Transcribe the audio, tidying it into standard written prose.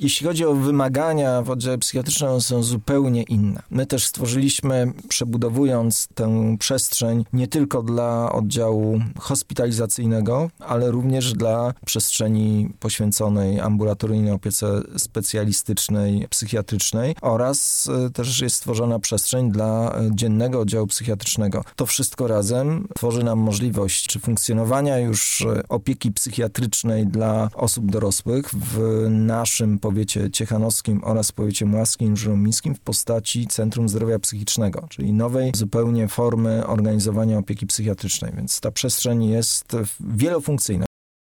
Jeśli chodzi o wymagania w oddziale psychiatrycznym, one są zupełnie inne. My też stworzyliśmy, przebudowując tę przestrzeń nie tylko dla oddziału hospitalizacyjnego, ale również dla przestrzeni poświęconej ambulatoryjnej opiece specjalistycznej, psychiatrycznej oraz też jest stworzona przestrzeń dla dziennego oddziału psychiatrycznego. To wszystko razem tworzy nam możliwość funkcjonowania już opieki psychiatrycznej dla osób dorosłych w naszym powiecie ciechanowskim oraz powiecie mławskim i żeromińskim w postaci Centrum Zdrowia Psychicznego, czyli nowej zupełnie formy organizowania opieki psychiatrycznej. Więc ta przestrzeń jest wielofunkcyjna.